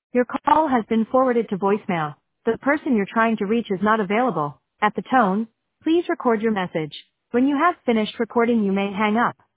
Your call has been forwarded to voicemail. The person you're trying to reach is not available. At the tone, please record your message. When you have finished recording, you may hang up.